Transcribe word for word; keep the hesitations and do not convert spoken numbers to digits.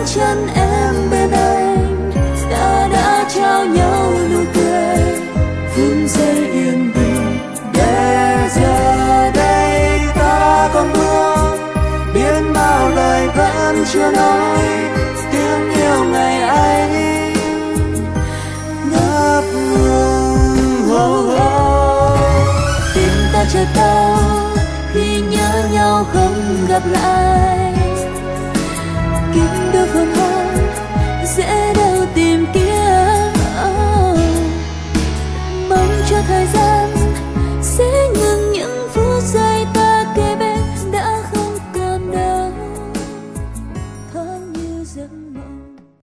chân em bên anh, ta đã trao nhau nụ cười, phút giây yên bình. Để giờ đây ta còn thương, biết bao lời vẫn chưa nói, tiếng yêu ngày ấy ngập ngừng. Oh, oh. Tim ta chợt đau khi nhớ nhau không gặp lại.